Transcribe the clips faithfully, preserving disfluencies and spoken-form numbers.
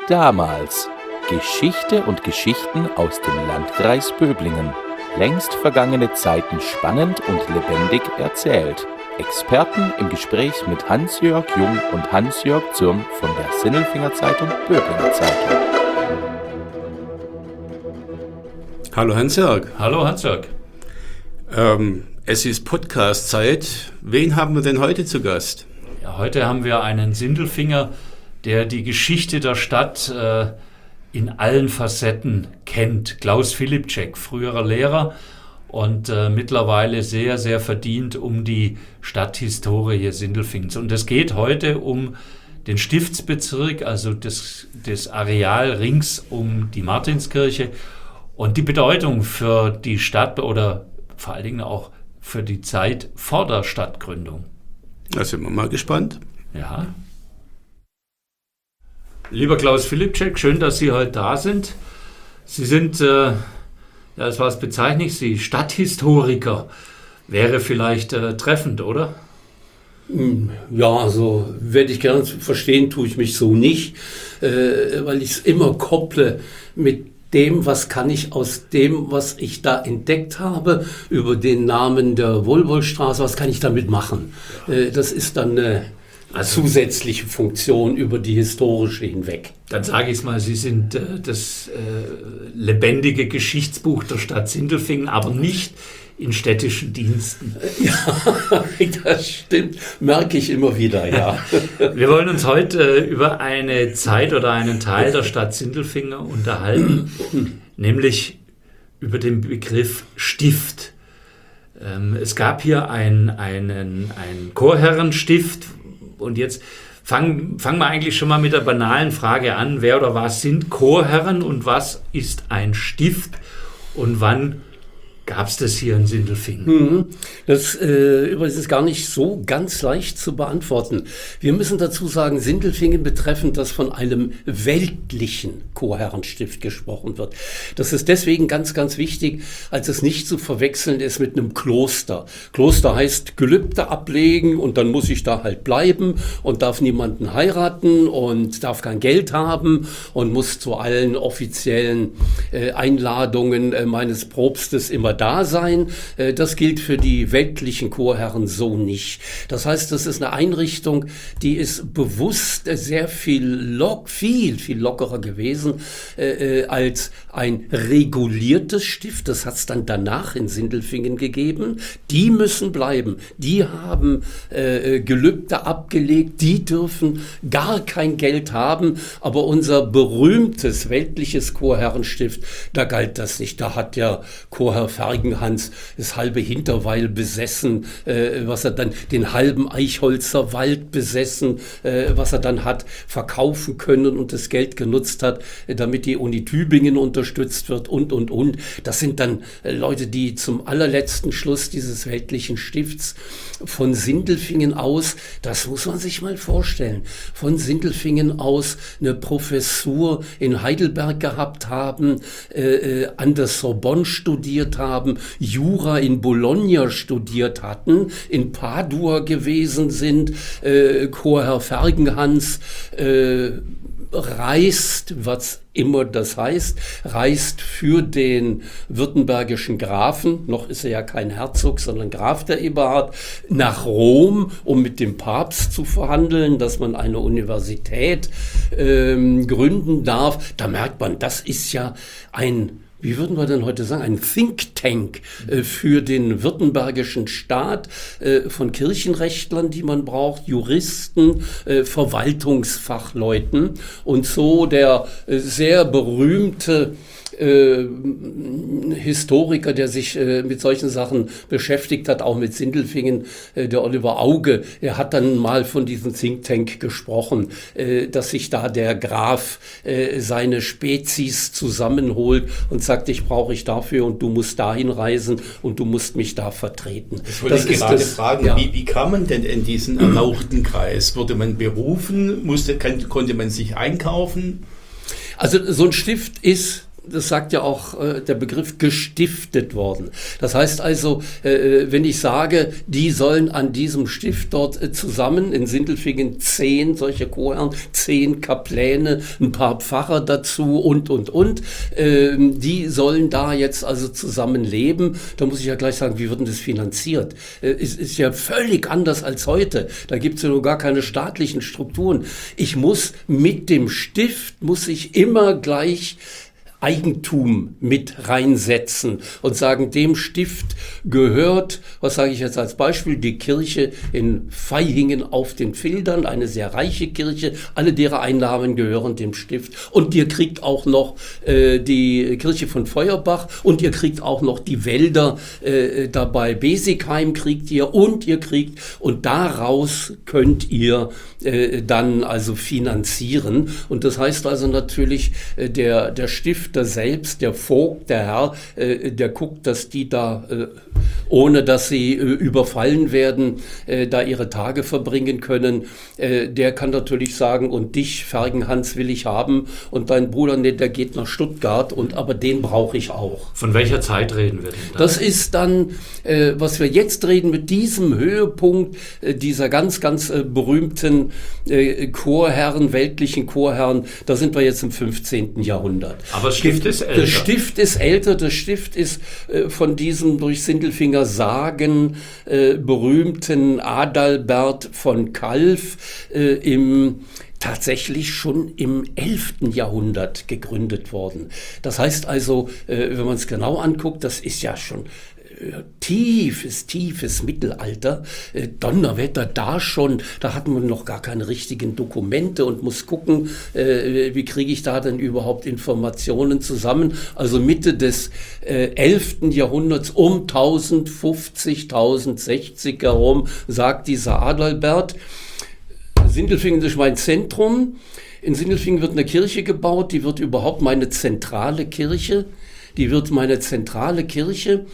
Damals. Geschichte und Geschichten aus dem Landkreis Böblingen. Längst vergangene Zeiten spannend und lebendig erzählt. Experten im Gespräch mit Hans-Jörg Jung und Hans-Jörg Zürn von der Sinnelfinger Zeitung Böblinger Zeitung. Hallo Hans-Jörg. Hallo Hans-Jörg. Ähm, es ist Podcast-Zeit. Wen haben wir denn heute zu Gast? Ja, heute haben wir einen Sindelfinger, der die Geschichte der Stadt äh, in allen Facetten kennt. Klaus Filipczek, früherer Lehrer und äh, mittlerweile sehr, sehr verdient um die Stadthistorie hier Sindelfingens. Und es geht heute um den Stiftsbezirk, also das, das Areal rings um die Martinskirche und die Bedeutung für die Stadt oder vor allen Dingen auch für die Zeit vor der Stadtgründung. Da sind wir mal gespannt. Ja. Lieber Klaus Filipczek, schön, dass Sie heute da sind. Sie sind, äh, ja, das war es bezeichnet, Sie Stadthistoriker. Wäre vielleicht äh, treffend, oder? Ja, also werde ich gerne verstehen, tue ich mich so nicht, äh, weil ich es immer kopple mit dem, was kann ich aus dem, was ich da entdeckt habe, über den Namen der Wohlwollstraße, was kann ich damit machen? Äh, das ist dann eine Also, zusätzliche Funktion über die historische hinweg. Dann sage ich es mal, Sie sind äh, das äh, lebendige Geschichtsbuch der Stadt Sindelfingen, aber nicht in städtischen Diensten. Ja, das stimmt, merke ich immer wieder, ja. Wir wollen uns heute äh, über eine Zeit oder einen Teil der Stadt Sindelfingen unterhalten, nämlich über den Begriff Stift. Ähm, es gab hier ein, einen, ein Chorherrenstift. Und jetzt fangen, fangen wir eigentlich schon mal mit der banalen Frage an, wer oder was sind Chorherren und was ist ein Stift und wann gab es das hier in Sindelfingen? Das äh, übrigens ist gar nicht so ganz leicht zu beantworten. Wir müssen dazu sagen, Sindelfingen betreffend, dass von einem weltlichen Chorherrenstift gesprochen wird. Das ist deswegen ganz, ganz wichtig, als es nicht zu verwechseln ist mit einem Kloster. Kloster heißt Gelübde ablegen und dann muss ich da halt bleiben und darf niemanden heiraten und darf kein Geld haben und muss zu allen offiziellen äh, Einladungen äh, meines Propstes immer da sein. Das gilt für die weltlichen Chorherren so nicht. Das heißt, das ist eine Einrichtung, die ist bewusst sehr viel, lock, viel, viel lockerer gewesen äh, als ein reguliertes Stift. Das hat es dann danach in Sindelfingen gegeben. Die müssen bleiben. Die haben äh, Gelübde abgelegt. Die dürfen gar kein Geld haben. Aber unser berühmtes weltliches Chorherrenstift, da galt das nicht. Da hat der Chorherr Fergenhans das halbe Hinterweil besessen, äh, was er dann, den halben Eichholzer Wald besessen, äh, was er dann hat verkaufen können und das Geld genutzt hat, äh, damit die Uni Tübingen unterstützt wird und, und, und. Das sind dann äh, Leute, die zum allerletzten Schluss dieses weltlichen Stifts von Sindelfingen aus, das muss man sich mal vorstellen, von Sindelfingen aus eine Professur in Heidelberg gehabt haben, äh, an der Sorbonne studiert haben, Jura in Bologna studiert hatten, in Padua gewesen sind, äh, Chorherr Fergenhans äh, reist, was immer das heißt, reist für den württembergischen Grafen, noch ist er ja kein Herzog, sondern Graf der Eberhard, nach Rom, um mit dem Papst zu verhandeln, dass man eine Universität ähm, gründen darf. Da merkt man, das ist ja ein, wie würden wir denn heute sagen, ein Think Tank äh, für den württembergischen Staat äh, von Kirchenrechtlern, die man braucht, Juristen, äh, Verwaltungsfachleuten. Und so der äh, sehr berühmte äh, Historiker, der sich äh, mit solchen Sachen beschäftigt hat, auch mit Sindelfingen, äh, der Oliver Auge, er hat dann mal von diesem Think Tank gesprochen, äh, dass sich da der Graf äh, seine Spezies zusammenholt und sagt, ich brauche ich dafür und du musst dahin reisen und du musst mich da vertreten. Das wollte das ich gerade das, fragen, ja. wie, wie kam man denn in diesen erlauchten Kreis? Wurde man berufen? Musste, kann, konnte man sich einkaufen? Also so ein Stift ist das sagt ja auch äh, der Begriff gestiftet worden. Das heißt also, äh, wenn ich sage, die sollen an diesem Stift dort äh, zusammen, in Sindelfingen zehn solche Chorherren, zehn Kapläne, ein paar Pfarrer dazu und, und, und, äh, die sollen da jetzt also zusammen leben, da muss ich ja gleich sagen, wie wird denn das finanziert? Äh, es ist ja völlig anders als heute. Da gibt es ja noch gar keine staatlichen Strukturen. Ich muss mit dem Stift, muss ich immer gleich Eigentum mit reinsetzen und sagen, dem Stift gehört, was sage ich jetzt als Beispiel, die Kirche in Vaihingen auf den Fildern, eine sehr reiche Kirche, alle deren Einnahmen gehören dem Stift und ihr kriegt auch noch äh, die Kirche von Feuerbach und ihr kriegt auch noch die Wälder äh, dabei, Besigheim kriegt ihr und ihr kriegt und daraus könnt ihr äh, dann also finanzieren und das heißt also natürlich, äh, der, der Stift selbst, der Vogt, der Herr, äh, der guckt, dass die da, äh, ohne dass sie äh, überfallen werden, äh, da ihre Tage verbringen können. Äh, der kann natürlich sagen, und dich, Fergenhans, will ich haben und dein Bruder, nee, der geht nach Stuttgart, und aber den brauche ich auch. Von welcher Zeit reden wir denn da? Das ist dann, äh, was wir jetzt reden, mit diesem Höhepunkt äh, dieser ganz, ganz äh, berühmten äh, Chorherren, weltlichen Chorherren, da sind wir jetzt im fünfzehnten Jahrhundert. Aber das Stift ist älter. Das Stift ist älter, das Stift ist äh, von diesem durch Sindelfinger Sagen äh, berühmten Adalbert von Kalf äh, im tatsächlich schon im elften Jahrhundert gegründet worden. Das heißt also, äh, wenn man es genau anguckt, das ist ja schon tiefes, tiefes Mittelalter, äh, Donnerwetter, da schon, da hat man noch gar keine richtigen Dokumente und muss gucken, äh, wie kriege ich da denn überhaupt Informationen zusammen. Also Mitte des äh, elften Jahrhunderts, um tausendfünfzig, tausendsechzig herum, sagt dieser Adalbert, Sindelfingen ist mein Zentrum, in Sindelfingen wird eine Kirche gebaut, die wird überhaupt meine zentrale Kirche, die wird meine zentrale Kirche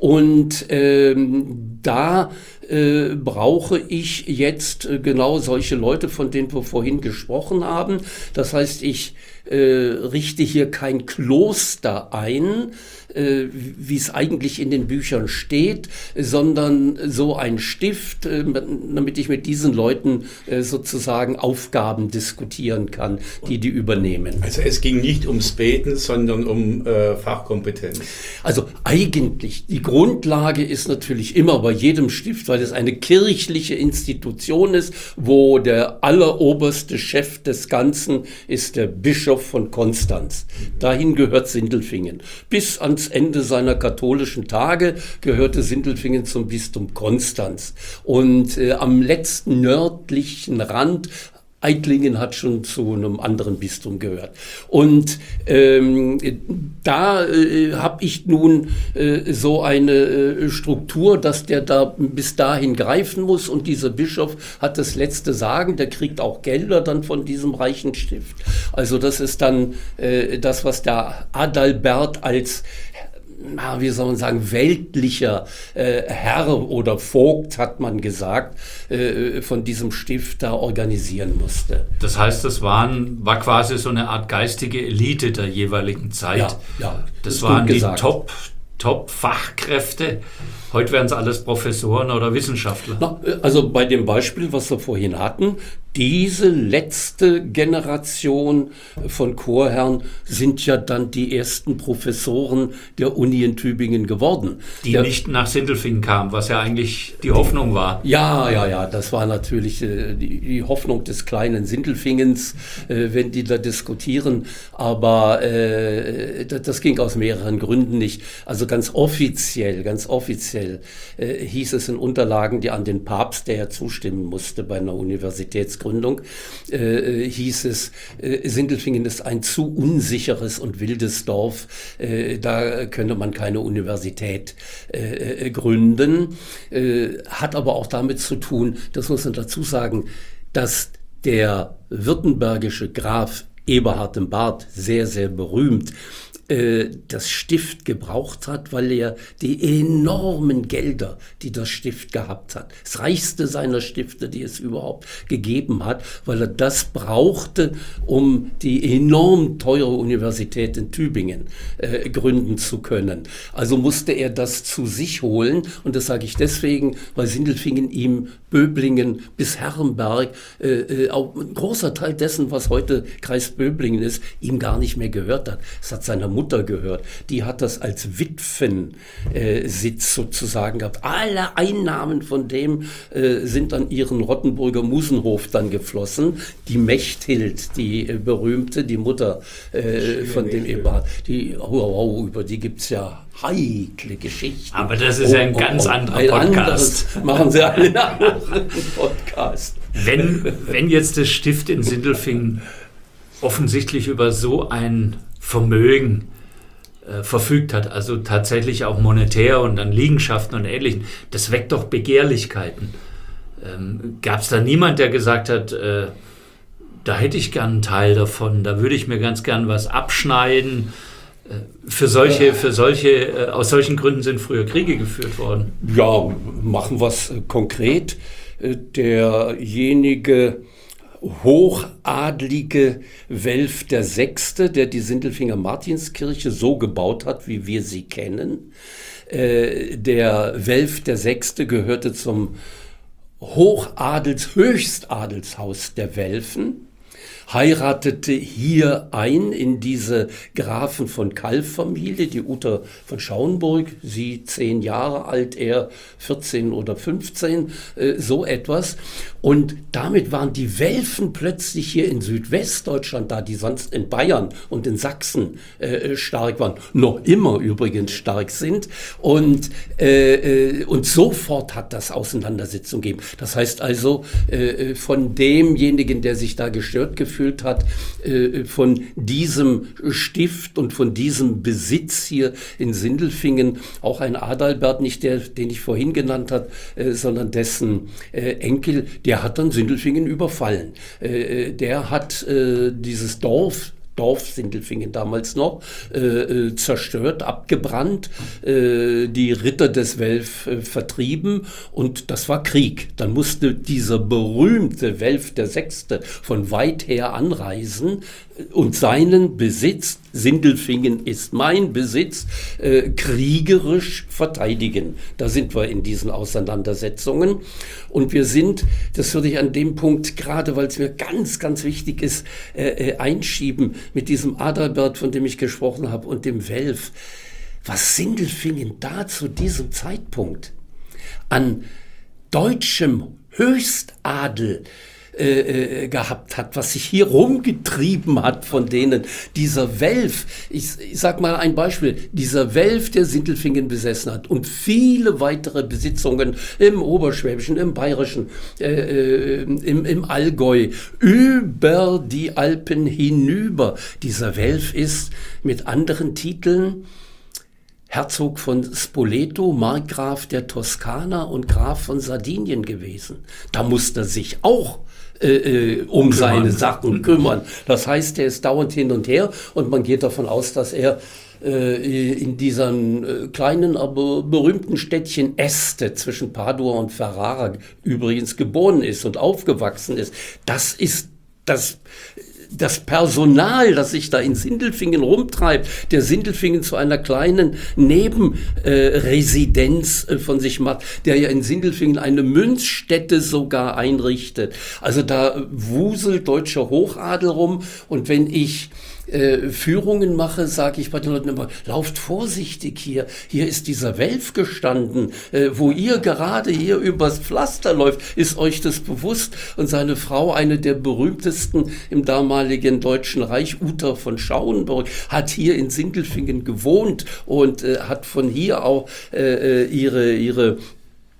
und ähm, da äh, brauche ich jetzt äh, genau solche Leute, von denen wir vorhin gesprochen haben. Das heißt, ich äh, richte hier kein Kloster ein, äh, wie es eigentlich in den Büchern steht, sondern so ein Stift, äh, damit ich mit diesen Leuten äh, sozusagen Aufgaben diskutieren kann, die die übernehmen. Also es ging nicht ums Beten, sondern um äh, Fachkompetenz. Also eigentlich, die Grundlage ist natürlich immer bei jedem Stift, weil es eine kirchliche Institution ist, wo der alleroberste Chef des Ganzen ist der Bischof von Konstanz. Dahin gehört Sindelfingen. Bis ans Ende seiner katholischen Tage gehörte Sindelfingen zum Bistum Konstanz. Und äh, am letzten nördlichen Rand Eitlingen hat schon zu einem anderen Bistum gehört. Und ähm, da äh, habe ich nun äh, so eine äh, Struktur, dass der da bis dahin greifen muss. Und dieser Bischof hat das letzte Sagen, der kriegt auch Gelder dann von diesem reichen Stift. Also das ist dann äh, das, was der Adalbert als, na, wie soll man sagen, weltlicher äh, Herr oder Vogt, hat man gesagt, äh, von diesem Stift da organisieren musste. Das heißt, das waren, war quasi so eine Art geistige Elite der jeweiligen Zeit. Ja, ja, das, das waren die gesagt. Top, Top-Fachkräfte. Heute wären es alles Professoren oder Wissenschaftler. Na, also bei dem Beispiel, was wir vorhin hatten, diese letzte Generation von Chorherren sind ja dann die ersten Professoren der Uni in Tübingen geworden. Die der, nicht nach Sindelfingen kamen, was ja eigentlich die Hoffnung war. Ja, ja, ja, das war natürlich äh, die, die Hoffnung des kleinen Sindelfingens, äh, wenn die da diskutieren. Aber äh, das, das ging aus mehreren Gründen nicht. Also ganz offiziell, ganz offiziell äh, hieß es in Unterlagen, die an den Papst, der ja zustimmen musste bei einer Universitätsgründung, äh, hieß es, äh, Sindelfingen ist ein zu unsicheres und wildes Dorf, äh, da könne man keine Universität äh, gründen. Äh, hat aber auch damit zu tun, das muss man dazu sagen, dass der württembergische Graf Eberhard im Bart, sehr, sehr berühmt, das Stift gebraucht hat, weil er die enormen Gelder, die das Stift gehabt hat, das reichste seiner Stifte, die es überhaupt gegeben hat, weil er das brauchte, um die enorm teure Universität in Tübingen äh, gründen zu können. Also musste er das zu sich holen, und das sage ich deswegen, weil Sindelfingen ihm Böblingen bis Herrenberg, äh, auch ein großer Teil dessen, was heute Kreis Böblingen ist, ihm gar nicht mehr gehört hat. Es hat seiner Mutter gehört. Die hat das als Witwensitz äh, sozusagen gehabt. Alle Einnahmen von dem äh, sind an ihren Rottenburger Musenhof dann geflossen. Die Mechthild, die äh, berühmte, die Mutter äh, von dem Ehepaar, die, oh, oh, über die gibt es ja heikle Geschichten. Aber das ist ja ein oh, ganz oh, anderer ein Podcast. Machen Sie einen anderen Podcast. Wenn, wenn jetzt das Stift in Sindelfingen offensichtlich über so ein Vermögen äh, verfügt hat, also tatsächlich auch monetär und an Liegenschaften und Ähnlichem, das weckt doch Begehrlichkeiten. Ähm, gab es da niemand, der gesagt hat, äh, da hätte ich gern einen Teil davon, da würde ich mir ganz gern was abschneiden? Für solche, für solche, aus solchen Gründen sind früher Kriege geführt worden. Ja, machen wir es konkret. Derjenige hochadlige Welf der Sechste, der die Sindelfinger Martinskirche so gebaut hat, wie wir sie kennen. Der Welf der Sechste gehörte zum Hochadels, Höchstadelshaus der Welfen, heiratete hier ein in diese Grafen von Kalb-Familie, die Uta von Schauenburg, sie zehn Jahre alt, er vierzehn oder fünfzehn, äh, so etwas. Und damit waren die Welfen plötzlich hier in Südwestdeutschland, da die sonst in Bayern und in Sachsen äh, stark waren, noch immer übrigens stark sind. Und, äh, und sofort hat das Auseinandersetzung gegeben. Das heißt also, äh, von demjenigen, der sich da gestört gefühlt hat, äh, von diesem Stift und von diesem Besitz hier in Sindelfingen, auch ein Adalbert, nicht der, den ich vorhin genannt habe, äh, sondern dessen äh, Enkel, der hat dann Sindelfingen überfallen. Äh, der hat äh, dieses Dorf, Dorf Sindelfingen damals noch, äh, zerstört, abgebrannt, äh, die Ritter des Welf äh, vertrieben, und das war Krieg. Dann musste dieser berühmte Welf der Sechste von weit her anreisen und seinen Besitz, Sindelfingen ist mein Besitz, äh, kriegerisch verteidigen. Da sind wir in diesen Auseinandersetzungen. Und wir sind, das würde ich an dem Punkt, gerade weil es mir ganz, ganz wichtig ist, äh, äh, einschieben, mit diesem Adalbert, von dem ich gesprochen habe, und dem Welf. Was Sindelfingen da zu diesem Zeitpunkt an deutschem Höchstadel Äh, gehabt hat, was sich hier rumgetrieben hat von denen. Dieser Welf, ich, ich sag mal ein Beispiel, dieser Welf, der Sindelfingen besessen hat und viele weitere Besitzungen im Oberschwäbischen, im Bayerischen, äh, im, im Allgäu, über die Alpen hinüber. Dieser Welf ist mit anderen Titeln Herzog von Spoleto, Markgraf der Toskana und Graf von Sardinien gewesen. Da musste er sich auch äh, um seine Sachen kümmern. Das heißt, er ist dauernd hin und her, und man geht davon aus, dass er äh, in diesem äh, kleinen, aber berühmten Städtchen Este zwischen Padua und Ferrara übrigens geboren ist und aufgewachsen ist. Das ist das... Das Personal, das sich da in Sindelfingen rumtreibt, der Sindelfingen zu einer kleinen Nebenresidenz äh, äh, von sich macht, der ja in Sindelfingen eine Münzstätte sogar einrichtet. Also da wuselt deutscher Hochadel rum, und wenn ich Äh, Führungen mache, sage ich bei den Leuten immer, lauft vorsichtig hier. Hier ist dieser Welf gestanden, äh, wo ihr gerade hier übers Pflaster läuft. Ist euch das bewusst? Und seine Frau, eine der berühmtesten im damaligen Deutschen Reich, Uta von Schauenburg, hat hier in Sindelfingen gewohnt und äh, hat von hier auch äh, ihre, ihre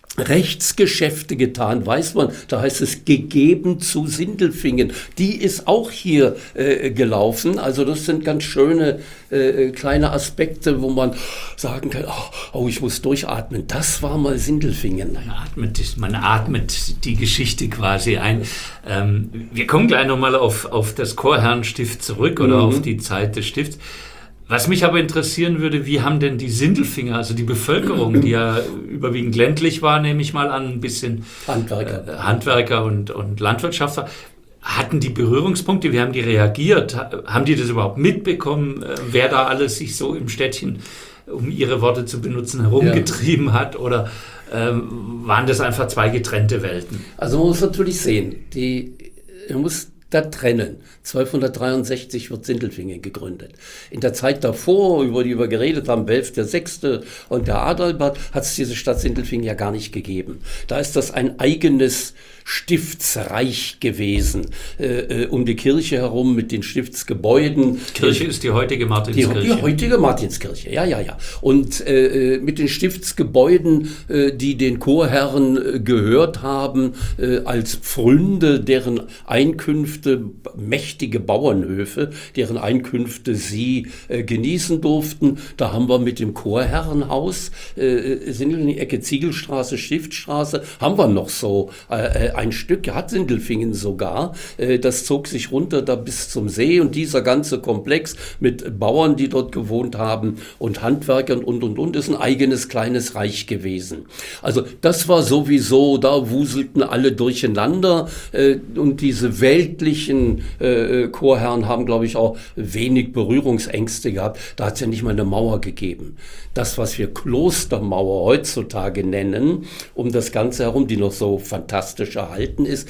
Rechtsgeschäfte getan, weiß man, da heißt es gegeben zu Sindelfingen. Die ist auch hier äh, gelaufen. Also das sind ganz schöne äh, kleine Aspekte, wo man sagen kann, oh, oh, ich muss durchatmen. Das war mal Sindelfingen. Man atmet, man atmet die Geschichte quasi ein. Ähm, wir kommen gleich nochmal auf, auf das Chorherrenstift zurück oder mhm. auf die Zeit des Stifts. Was mich aber interessieren würde, wie haben denn die Sindelfinger, also die Bevölkerung, die ja überwiegend ländlich war, nehme ich mal an, ein bisschen Handwerker, äh, Handwerker und, und Landwirtschaftler, hatten die Berührungspunkte, wie haben die reagiert? Haben die das überhaupt mitbekommen, äh, wer da alles sich so im Städtchen, um ihre Worte zu benutzen, herumgetrieben ja. hat? Oder ähm, waren das einfach zwei getrennte Welten? Also man muss natürlich sehen, die, man muss da trennen. zwölfhundertdreiundsechzig wird Sindelfingen gegründet. In der Zeit davor, über die wir geredet haben, Welf der Sechste und der Adalbert, hat es diese Stadt Sindelfingen ja gar nicht gegeben. Da ist das ein eigenes Stiftsreich gewesen, äh, um die Kirche herum mit den Stiftsgebäuden. Kirche ist die heutige Martinskirche. Die, die heutige Martinskirche, ja, ja, ja. Und äh, mit den Stiftsgebäuden, äh, die den Chorherren äh, gehört haben, äh, als Pfründe, deren Einkünfte, mächtige Bauernhöfe, deren Einkünfte sie äh, genießen durften. Da haben wir mit dem Chorherrenhaus, äh, sind in die Ecke Ziegelstraße, Stiftstraße, haben wir noch so äh, ein Stück, hat Sindelfingen sogar, äh, das zog sich runter da bis zum See und dieser ganze Komplex mit Bauern, die dort gewohnt haben und Handwerkern und und und ist ein eigenes kleines Reich gewesen. Also das war sowieso, da wuselten alle durcheinander äh, und diese weltlichen äh, Chorherren haben, glaube ich, auch wenig Berührungsängste gehabt. Da hat es ja nicht mal eine Mauer gegeben. Das, was wir Klostermauer heutzutage nennen, um das Ganze herum, die noch so fantastisch erhalten ist,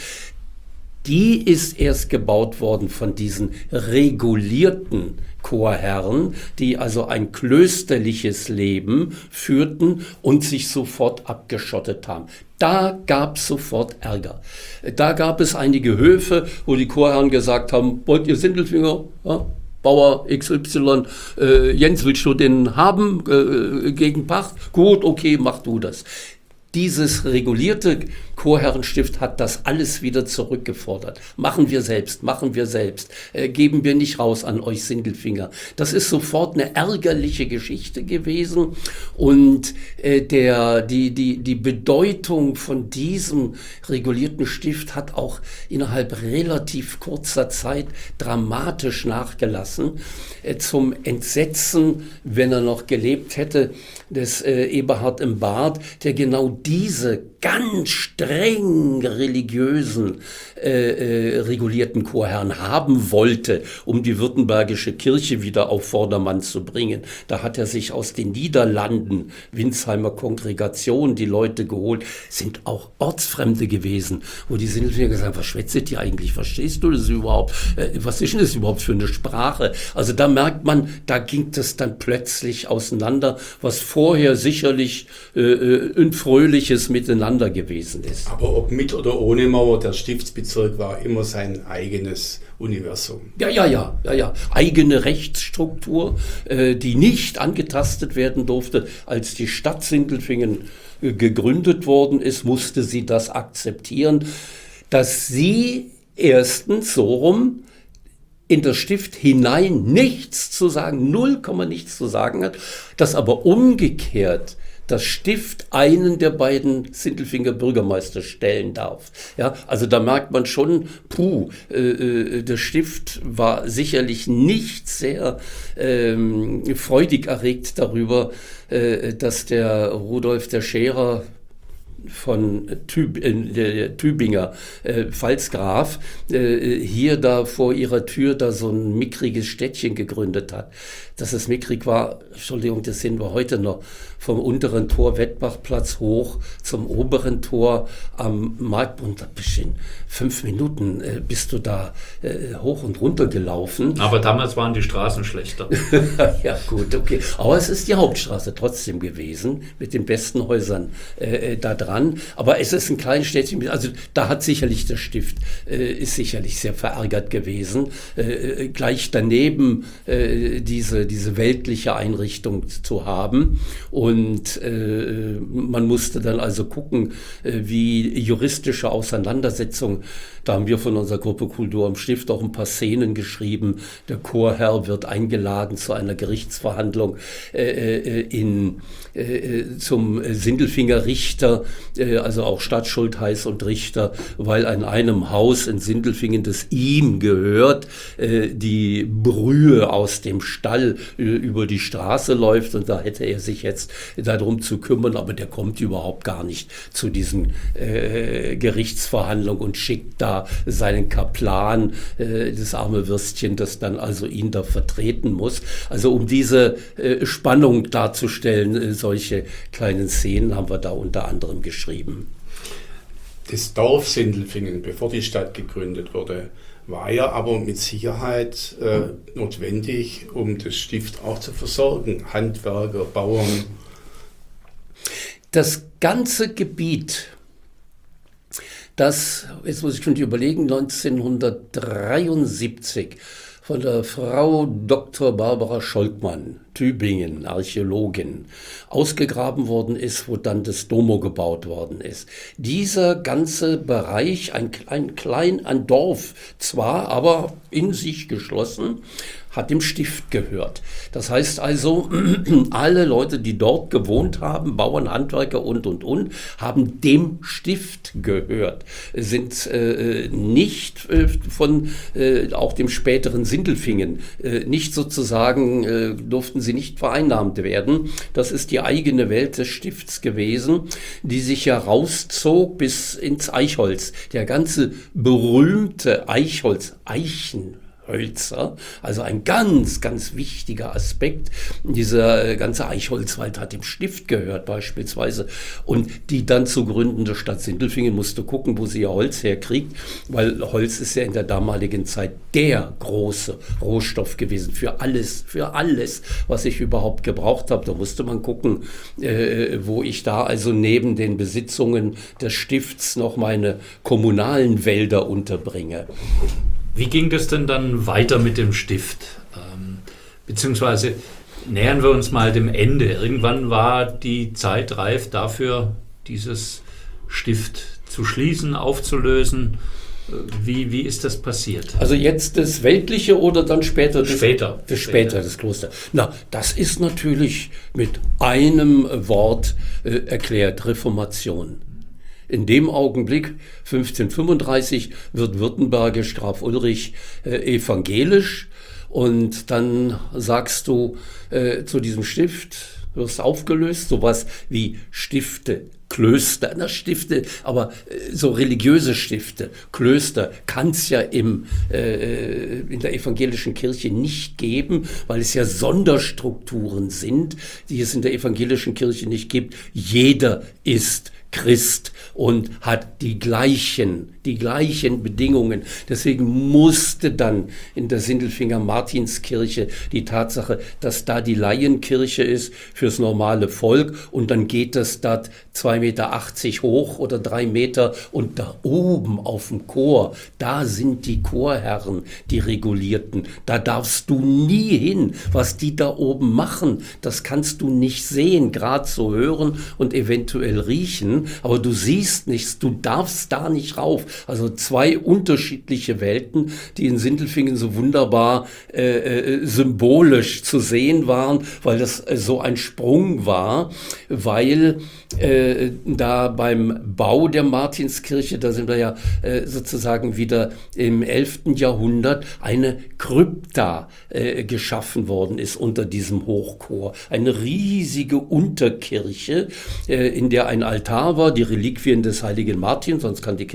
die ist erst gebaut worden von diesen regulierten Chorherren, die also ein klösterliches Leben führten und sich sofort abgeschottet haben. Da gab es sofort Ärger. Da gab es einige Höfe, wo die Chorherren gesagt haben, wollt ihr Sindelfinger? Ja? Bauer X Y, äh, Jens, willst du den haben äh, gegen Pacht? Gut, okay, mach du das. Dieses regulierte Chorherrenstift hat das alles wieder zurückgefordert. Machen wir selbst, machen wir selbst. Äh, geben wir nicht raus an euch Sindelfinger. Das ist sofort eine ärgerliche Geschichte gewesen. Und äh, der, die, die, die Bedeutung von diesem regulierten Stift hat auch innerhalb relativ kurzer Zeit dramatisch nachgelassen. Äh, zum Entsetzen, wenn er noch gelebt hätte, des äh, Eberhard im Bart, der genau diese ganz streng religiösen, äh, äh, regulierten Chorherren haben wollte, um die württembergische Kirche wieder auf Vordermann zu bringen. Da hat er sich aus den Niederlanden, Winsheimer Kongregation, die Leute geholt, sind auch Ortsfremde gewesen, wo die Sindelfinger gesagt haben, was schwätzet ihr eigentlich, verstehst du das überhaupt? Äh, was ist denn das überhaupt für eine Sprache? Also da merkt man, da ging das dann plötzlich auseinander, was vorher sicherlich äh, ein fröhliches Miteinander gewesen ist. Aber ob mit oder ohne Mauer, der Stiftsbezirk war immer sein eigenes Universum. Ja, ja, ja, ja, ja. Eigene Rechtsstruktur, äh, die nicht angetastet werden durfte. Als die Stadt Sindelfingen äh, gegründet worden ist, musste sie das akzeptieren, dass sie erstens so rum in das Stift hinein nichts zu sagen, null Komma nichts zu sagen hat, dass aber umgekehrt das Stift einen der beiden Sindelfinger Bürgermeister stellen darf. Ja, also da merkt man schon, puh, äh, der Stift war sicherlich nicht sehr ähm, freudig erregt darüber, äh, dass der Rudolf der Scherer von Tüb, äh, der Tübinger äh, Pfalzgraf äh, hier da vor ihrer Tür da so ein mickriges Städtchen gegründet hat. Dass es mickrig war, Entschuldigung, das sehen wir heute noch, vom unteren Tor Wettbachplatz hoch zum oberen Tor am Marktbund, ein bisschen fünf Minuten äh, bist du da äh, hoch und runter gelaufen. Aber damals waren die Straßen schlechter. Ja gut, okay. Aber es ist die Hauptstraße trotzdem gewesen, mit den besten Häusern äh, da dran. dran. Aber es ist ein kleines Städtchen, also da hat sicherlich der Stift, äh, ist sicherlich sehr verärgert gewesen. Äh, gleich daneben äh, diese, diese weltliche Einrichtung zu haben. Und äh, man musste dann also gucken, äh, wie juristische Auseinandersetzungen. Da haben wir von unserer Gruppe Kultur am Stift auch ein paar Szenen geschrieben. Der Chorherr wird eingeladen zu einer Gerichtsverhandlung äh, in, äh, zum Sindelfinger Richter, äh, also auch Stadtschultheiß und Richter, weil an einem Haus in Sindelfingen, das ihm gehört, äh, die Brühe aus dem Stall äh, über die Straße läuft, und da hätte er sich jetzt darum zu kümmern, aber der kommt überhaupt gar nicht zu diesen äh, Gerichtsverhandlungen und schickt da seinen Kaplan, äh, das arme Würstchen, das dann also ihn da vertreten muss. Also um diese äh, Spannung darzustellen, äh, solche kleinen Szenen haben wir da unter anderem geschrieben. Das Dorf Sindelfingen, bevor die Stadt gegründet wurde, war ja aber mit Sicherheit äh, notwendig, um das Stift auch zu versorgen. Handwerker, Bauern. Das ganze Gebiet, das, jetzt muss ich schon überlegen, neunzehnhundertdreiundsiebzig von der Frau Doktor Barbara Scholkmann, Tübingen, Archäologin, ausgegraben worden ist, wo dann das Domo gebaut worden ist. Dieser ganze Bereich, ein klein, klein, ein Dorf zwar, aber in sich geschlossen, hat dem Stift gehört. Das heißt also, alle Leute, die dort gewohnt haben, Bauern, Handwerker und, und, und, haben dem Stift gehört, sind äh, nicht äh, von äh, auch dem späteren Sindelfingen, äh, nicht sozusagen, äh, durften sie nicht vereinnahmt werden. Das ist die eigene Welt des Stifts gewesen, die sich ja rauszog bis ins Eichholz. Der ganze berühmte Eichholz, Eichen, Hölzer, also ein ganz, ganz wichtiger Aspekt. Dieser ganze Eichholzwald hat dem Stift gehört beispielsweise, und die dann zu gründende Stadt Sindelfingen musste gucken, wo sie ihr Holz herkriegt, weil Holz ist ja in der damaligen Zeit der große Rohstoff gewesen für alles, für alles, was ich überhaupt gebraucht habe. Da musste man gucken, äh, wo ich da also neben den Besitzungen des Stifts noch meine kommunalen Wälder unterbringe. Wie ging das denn dann weiter mit dem Stift? Ähm, beziehungsweise nähern wir uns mal dem Ende. Irgendwann war die Zeit reif dafür, dieses Stift zu schließen, aufzulösen. Wie, wie ist das passiert? Also jetzt das Weltliche oder dann später? Das, später. Das später, das Kloster. Na, das ist natürlich mit einem Wort äh, erklärt, Reformation. In dem Augenblick, fünfzehnhundertfünfunddreißig, wird württembergisch Graf Ulrich äh, evangelisch, und dann sagst du äh, zu diesem Stift, wirst aufgelöst, sowas wie Stifte, Klöster, na Stifte, aber äh, so religiöse Stifte, Klöster kann es ja im, äh, in der evangelischen Kirche nicht geben, weil es ja Sonderstrukturen sind, die es in der evangelischen Kirche nicht gibt. Jeder ist Christ und hat die gleichen, die gleichen Bedingungen. Deswegen musste dann in der Sindelfinger Martinskirche die Tatsache, dass da die Laienkirche ist fürs normale Volk, und dann geht das dort zwei Meter achtzig hoch oder drei Meter, und da oben auf dem Chor, da sind die Chorherren, die Regulierten. Da darfst du nie hin. Was die da oben machen, das kannst du nicht sehen, gerade so hören und eventuell riechen. Aber du siehst nichts, du darfst da nicht rauf. Also zwei unterschiedliche Welten, die in Sindelfingen so wunderbar äh, äh, symbolisch zu sehen waren, weil das äh, so ein Sprung war, weil äh, da beim Bau der Martinskirche, da sind wir ja äh, sozusagen wieder im elften Jahrhundert, eine Krypta äh, geschaffen worden ist unter diesem Hochchor. Eine riesige Unterkirche, äh, in der ein Altar war, die Reliquien des heiligen Martin, sonst kann die Kirche nicht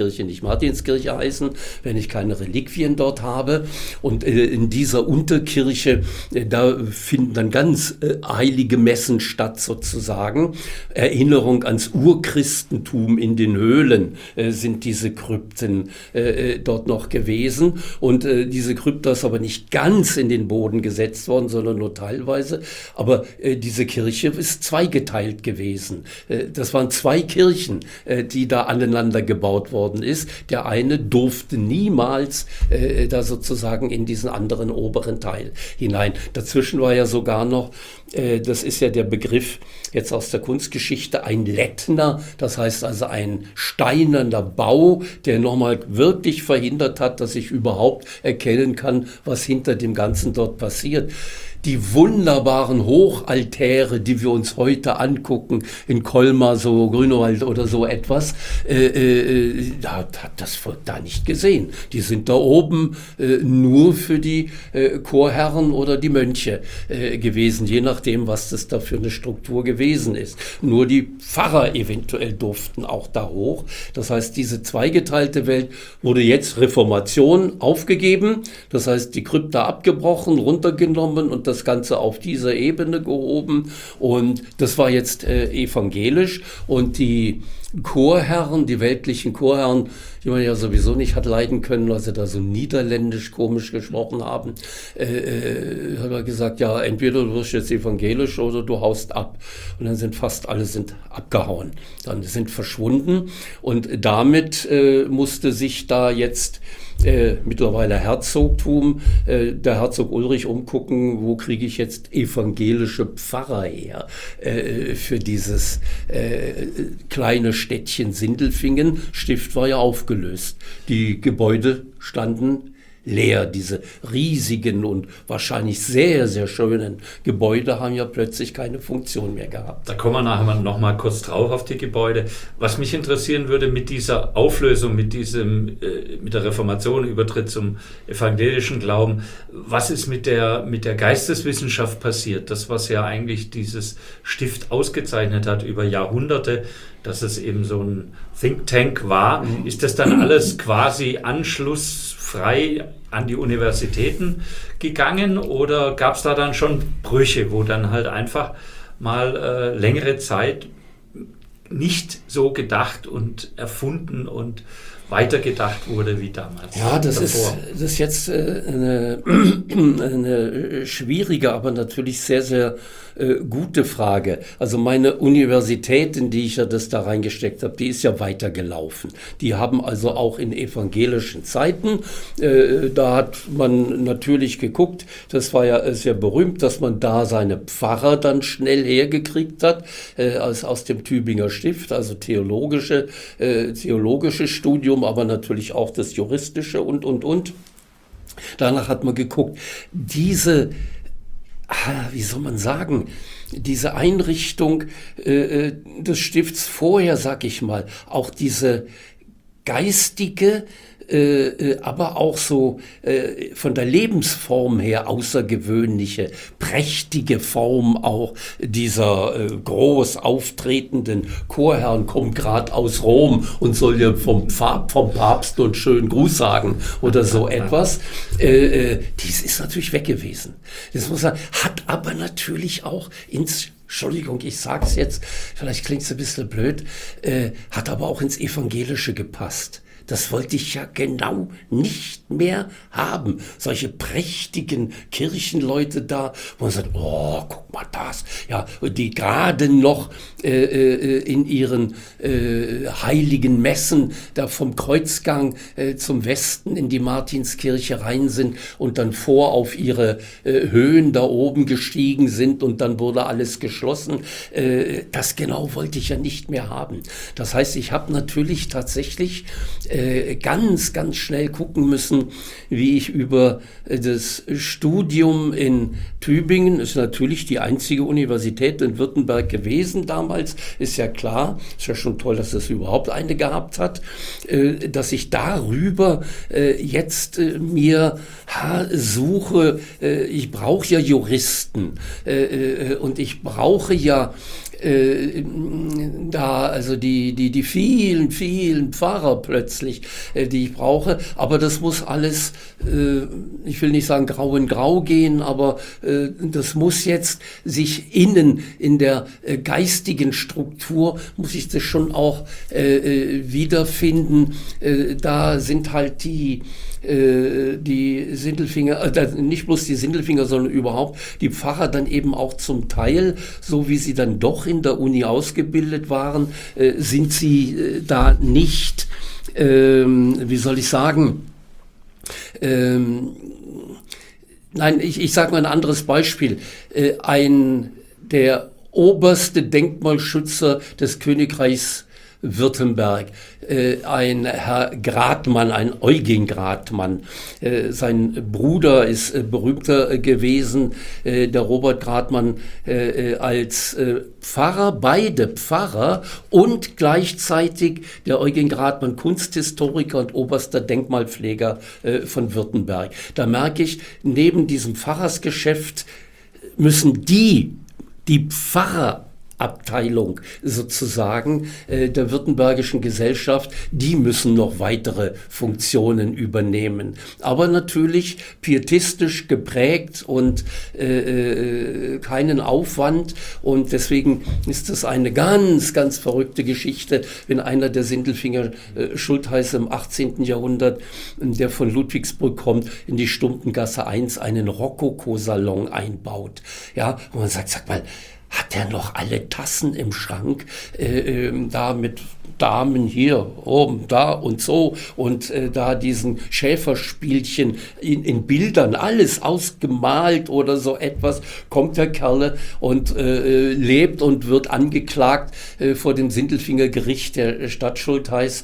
Martinskirche heißen, wenn ich keine Reliquien dort habe. Und äh, in dieser Unterkirche, äh, da finden dann ganz äh, heilige Messen statt sozusagen. Erinnerung ans Urchristentum in den Höhlen äh, sind diese Krypten äh, dort noch gewesen. Und äh, diese Krypta ist aber nicht ganz in den Boden gesetzt worden, sondern nur teilweise. Aber äh, diese Kirche ist zweigeteilt gewesen. Äh, das waren zwei Kirchen, äh, die da aneinander gebaut worden ist. Der eine durfte niemals äh, da sozusagen in diesen anderen oberen Teil hinein. Dazwischen war ja sogar noch, äh, das ist ja der Begriff jetzt aus der Kunstgeschichte, ein Lettner, das heißt also ein steinerner Bau, der nochmal wirklich verhindert hat, dass ich überhaupt erkennen kann, was hinter dem Ganzen dort passiert. Die wunderbaren Hochaltäre, die wir uns heute angucken, in Colmar, so Grünewald oder so etwas, äh, äh, da hat das Volk da nicht gesehen. Die sind da oben äh, nur für die äh, Chorherren oder die Mönche äh, gewesen, je nachdem, was das da für eine Struktur gewesen ist. Nur die Pfarrer eventuell durften auch da hoch. Das heißt, diese zweigeteilte Welt wurde jetzt Reformation aufgegeben. Das heißt, die Krypta abgebrochen, runtergenommen und das Das Ganze auf dieser Ebene gehoben, und das war jetzt äh, evangelisch, und die Chorherren, die weltlichen Chorherren, die man ja sowieso nicht hat leiden können, weil sie da so niederländisch komisch gesprochen haben, äh, äh, hat er gesagt, ja, entweder du wirst jetzt evangelisch oder du haust ab. Und dann sind fast alle sind abgehauen, dann sind verschwunden, und damit äh, musste sich da jetzt Äh, mittlerweile Herzogtum, äh, der Herzog Ulrich umgucken, wo kriege ich jetzt evangelische Pfarrer her äh, für dieses äh, kleine Städtchen Sindelfingen. Stift war ja aufgelöst. Die Gebäude standen leer. Diese riesigen und wahrscheinlich sehr, sehr schönen Gebäude haben ja plötzlich keine Funktion mehr gehabt. Da kommen wir nachher noch mal kurz drauf auf die Gebäude. Was mich interessieren würde mit dieser Auflösung, mit diesem, äh, mit der Reformation, Übertritt zum evangelischen Glauben, was ist mit der, mit der Geisteswissenschaft passiert? Das, was ja eigentlich dieses Stift ausgezeichnet hat über Jahrhunderte, dass es eben so ein Think Tank war. Mhm. Ist das dann alles quasi anschlussfrei an die Universitäten gegangen, oder gab es da dann schon Brüche, wo dann halt einfach mal äh, längere Zeit nicht so gedacht und erfunden und weitergedacht wurde wie damals? Ja, das ist, das ist jetzt äh, eine, eine schwierige, aber natürlich sehr, sehr äh, gute Frage. Also meine Universität, in die ich ja das da reingesteckt habe, die ist ja weitergelaufen. Die haben also auch in evangelischen Zeiten, äh, da hat man natürlich geguckt, das war ja sehr berühmt, dass man da seine Pfarrer dann schnell hergekriegt hat, äh, aus, aus dem Tübinger Stift, also theologische, äh, theologisches Studium, aber natürlich auch das juristische und, und, und. Danach hat man geguckt, diese, wie soll man sagen, diese Einrichtung äh, des Stifts vorher, sag ich mal, auch diese geistige, Äh, aber auch so äh, von der Lebensform her außergewöhnliche, prächtige Form auch dieser äh, groß auftretenden Chorherren, kommt gerade aus Rom und soll ja vom, Pfad, vom Papst und schönen Gruß sagen oder so etwas. Äh, äh, dies ist natürlich weg gewesen. Das muss man, hat aber natürlich auch ins Entschuldigung, ich sag's jetzt, vielleicht klingt's ein bisschen blöd, äh, hat aber auch ins Evangelische gepasst. Das wollte ich ja genau nicht mehr haben. Solche prächtigen Kirchenleute da, wo man sagt, oh, guck mal das. Ja, die gerade noch äh, äh, in ihren äh, heiligen Messen da vom Kreuzgang äh, zum Westen in die Martinskirche rein sind und dann vor auf ihre äh, Höhen da oben gestiegen sind und dann wurde alles geschlossen. Äh, das genau wollte ich ja nicht mehr haben. Das heißt, ich habe natürlich tatsächlich ganz, ganz schnell gucken müssen, wie ich über das Studium in Tübingen, ist natürlich die einzige Universität in Württemberg gewesen damals, ist ja klar, ist ja schon toll, dass es überhaupt eine gehabt hat, dass ich darüber jetzt mir suche, ich brauche ja Juristen und ich brauche ja Äh, da also die, die, die vielen, vielen Pfarrer plötzlich zusätzlich, äh, die ich brauche. Aber das muss alles, äh, ich will nicht sagen grau in grau gehen, aber äh, das muss jetzt sich innen in der äh, geistigen Struktur, muss ich das schon auch äh, wiederfinden. Äh, da sind halt die die Sindelfinger, äh, nicht bloß die Sindelfinger, sondern überhaupt die Pfarrer dann eben auch zum Teil, so wie sie dann doch in der Uni ausgebildet waren, äh, sind sie äh, da nicht, ähm, wie soll ich sagen, ähm, nein, ich, ich sage mal ein anderes Beispiel. Äh, ein, der oberste Denkmalschützer des Königreichs Württemberg, äh, ein Herr Gradmann, ein Eugen Gradmann. Äh, sein Bruder ist äh, berühmter gewesen, äh, der Robert Gradmann, äh, als äh, Pfarrer, beide Pfarrer und gleichzeitig der Eugen Gradmann Kunsthistoriker und oberster Denkmalpfleger äh, von Württemberg. Da merke ich, neben diesem Pfarrersgeschäft müssen die, die Pfarrer Abteilung sozusagen äh, der württembergischen Gesellschaft, die müssen noch weitere Funktionen übernehmen. Aber natürlich pietistisch geprägt und äh, keinen Aufwand, und deswegen ist das eine ganz, ganz verrückte Geschichte, wenn einer der Sindelfinger äh, Schultheiß im achtzehnten Jahrhundert, der von Ludwigsburg kommt, in die Stumpengasse eins einen Rokoko-Salon einbaut. Ja, und man sagt, sag mal, hat er noch alle Tassen im Schrank, äh, äh, da mit Damen hier, oben, da und so, und äh, da diesen Schäferspielchen in, in Bildern, alles ausgemalt oder so etwas, kommt der Kerle und äh, lebt und wird angeklagt äh, vor dem Sindelfinger Gericht der Stadt Schultheiß,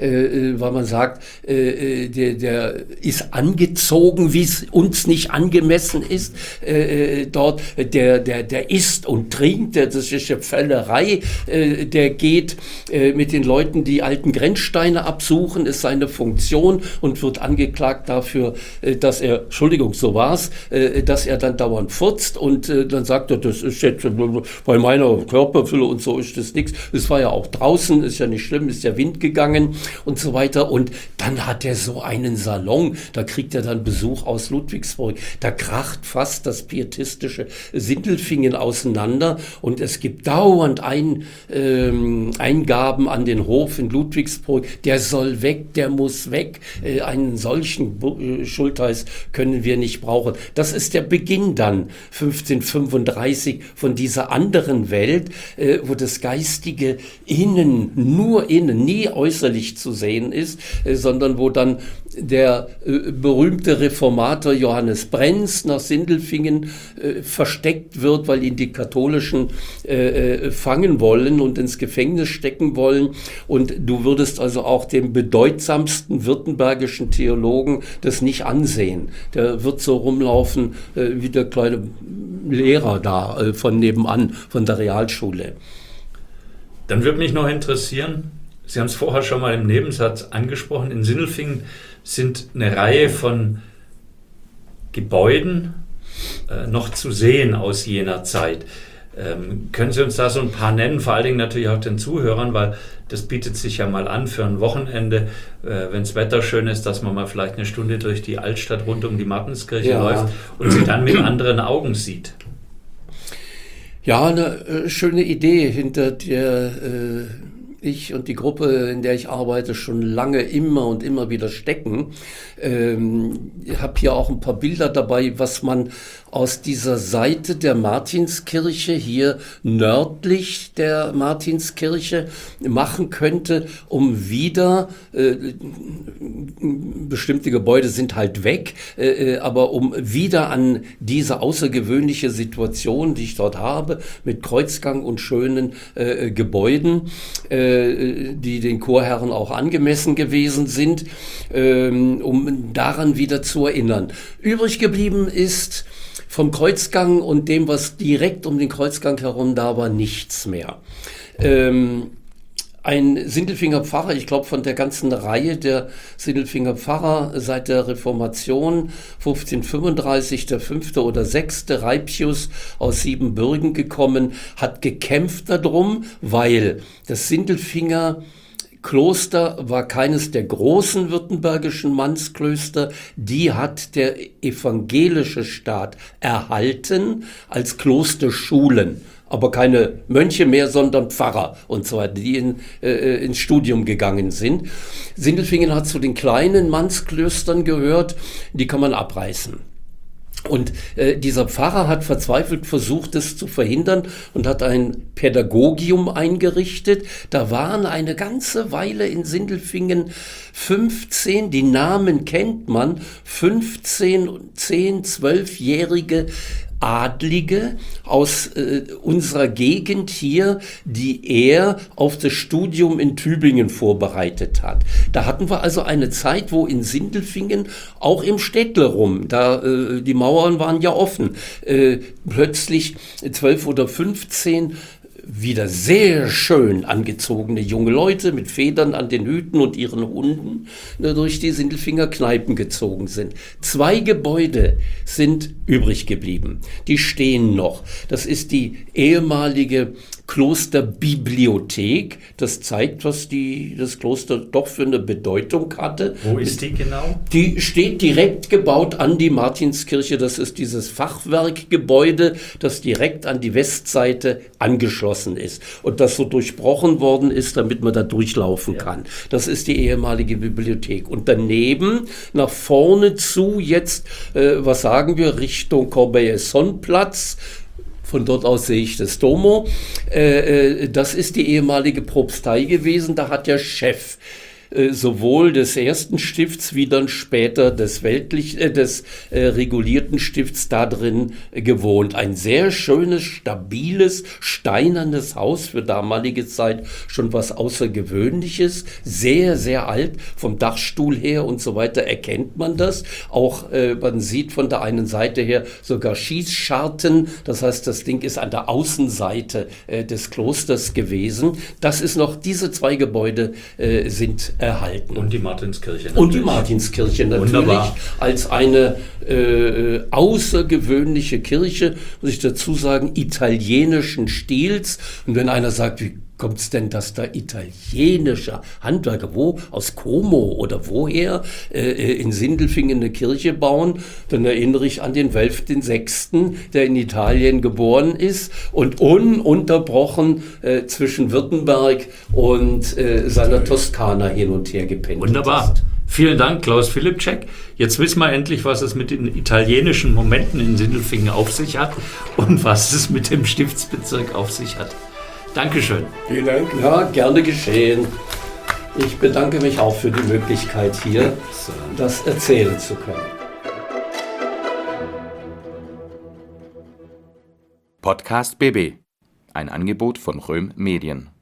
äh, weil man sagt, äh, der, der ist angezogen, wie es uns nicht angemessen ist, äh, dort, der, der, der isst und trinkt, das ist eine Völlerei, äh, der geht äh, mit den Leuten, die alten Grenzsteine absuchen, ist seine Funktion, und wird angeklagt dafür, dass er, Entschuldigung, so war's, dass er dann dauernd furzt, und dann sagt er, das ist jetzt bei meiner Körperfülle und so ist das nichts. Es war ja auch draußen, ist ja nicht schlimm, ist ja Wind gegangen und so weiter. Und dann hat er so einen Salon, da kriegt er dann Besuch aus Ludwigsburg. Da kracht fast das pietistische Sindelfingen auseinander, und es gibt dauernd ein, ähm, Eingaben an den Hof in Ludwigsburg, der soll weg, der muss weg, äh, einen solchen Bu- Schultheiß können wir nicht brauchen. Das ist der Beginn dann fünfzehnhundertfünfunddreißig von dieser anderen Welt, äh, wo das Geistige innen, nur innen, nie äußerlich zu sehen ist, äh, sondern wo dann der äh, berühmte Reformator Johannes Brenz nach Sindelfingen äh, versteckt wird, weil ihn die Katholischen äh, äh, fangen wollen und ins Gefängnis stecken wollen. Und du würdest also auch dem bedeutsamsten württembergischen Theologen das nicht ansehen. Der wird so rumlaufen äh, wie der kleine Lehrer da äh, von nebenan, von der Realschule. Dann würde mich noch interessieren, Sie haben es vorher schon mal im Nebensatz angesprochen, in Sindelfingen sind eine Reihe von Gebäuden äh, noch zu sehen aus jener Zeit. Ähm, können Sie uns da so ein paar nennen, vor allen Dingen natürlich auch den Zuhörern, weil das bietet sich ja mal an für ein Wochenende, äh, wenn das Wetter schön ist, dass man mal vielleicht eine Stunde durch die Altstadt rund um die Martinskirche ja. läuft und sie dann mit anderen Augen sieht. Ja, eine äh, schöne Idee, hinter der äh, ich und die Gruppe, in der ich arbeite, schon lange immer und immer wieder stecken. Ähm, ich habe hier auch ein paar Bilder dabei, was man aus dieser Seite der Martinskirche, hier nördlich der Martinskirche, machen könnte, um wieder, äh, bestimmte Gebäude sind halt weg, äh, aber um wieder an diese außergewöhnliche Situation, die ich dort habe, mit Kreuzgang und schönen äh, Gebäuden, äh, die den Chorherren auch angemessen gewesen sind, äh, um daran wieder zu erinnern. Übrig geblieben ist vom Kreuzgang und dem, was direkt um den Kreuzgang herum da war, nichts mehr. Ähm, ein Sindelfinger Pfarrer, ich glaube von der ganzen Reihe der Sindelfinger Pfarrer seit der Reformation fünfzehnhundertfünfunddreißig, der fünfte oder sechste Reipius aus Siebenbürgen gekommen, hat gekämpft darum, weil das Sindelfinger Kloster war keines der großen württembergischen Mannsklöster. Die hat der evangelische Staat erhalten als Klosterschulen. Aber keine Mönche mehr, sondern Pfarrer und so weiter, die in, äh, ins Studium gegangen sind. Sindelfingen hat zu den kleinen Mannsklöstern gehört, die kann man abreißen. Und äh, dieser Pfarrer hat verzweifelt versucht, es zu verhindern und hat ein Pädagogium eingerichtet. Da waren eine ganze Weile in Sindelfingen fünfzehn, die Namen kennt man, fünfzehn, zehn, zwölfjährige Adlige aus äh, unserer Gegend hier, die er auf das Studium in Tübingen vorbereitet hat. Da hatten wir also eine Zeit, wo in Sindelfingen, auch im Städtle rum, da äh, die Mauern waren ja offen, äh, plötzlich zwölf oder fünfzehn wieder sehr schön angezogene junge Leute mit Federn an den Hüten und ihren Hunden ne, durch die Sindelfinger Kneipen gezogen sind. Zwei Gebäude sind übrig geblieben. Die stehen noch. Das ist die ehemalige Klosterbibliothek. Das zeigt, was die, das Kloster doch für eine Bedeutung hatte. Wo ist die genau? Die steht direkt gebaut an die Martinskirche. Das ist dieses Fachwerkgebäude, das direkt an die Westseite angeschlossen ist und das so durchbrochen worden ist, damit man da durchlaufen ja. kann. Das ist die ehemalige Bibliothek. Und daneben, nach vorne zu, jetzt, äh, was sagen wir, Richtung Corbeil-Essonne-Platz. Von dort aus sehe ich das Domo. Äh, äh, das ist die ehemalige Propstei gewesen. Da hat der Chef äh, sowohl des ersten Stifts wie dann später des, weltlich, äh, des äh, regulierten Stifts da drin äh, gewohnt. Ein sehr schönes, stabiles, steinernes Haus für damalige Zeit. Schon was Außergewöhnliches. Sehr, sehr alt. Vom Dachstuhl her und so weiter erkennt man das. Auch äh, man sieht von der einen Seite her sogar Schießscharten. Das heißt, das Ding ist an der Außenseite äh, des Klosters gewesen. Das ist noch, diese zwei Gebäude äh, sind erhalten. Und die Martinskirche natürlich. Und die Martinskirche natürlich. Wunderbar. Als eine äh, außergewöhnliche Kirche, muss ich dazu sagen, italienischen Stils. Und wenn einer sagt, wie kommt es denn, dass da italienische Handwerker, wo, aus Como oder woher, äh, in Sindelfingen eine Kirche bauen, dann erinnere ich an den Welf den Sechsten, der in Italien geboren ist und ununterbrochen äh, zwischen Württemberg und äh, seiner Toskana hin und her gependelt Wunderbar. ist. Vielen Dank, Klaus Filipczek. Jetzt wissen wir endlich, was es mit den italienischen Momenten in Sindelfingen auf sich hat und was es mit dem Stiftsbezirk auf sich hat. Dankeschön. Vielen Dank. Ja, gerne geschehen. Ich bedanke mich auch für die Möglichkeit hier, das erzählen zu können. Podcast B B. Ein Angebot von Röhm Medien.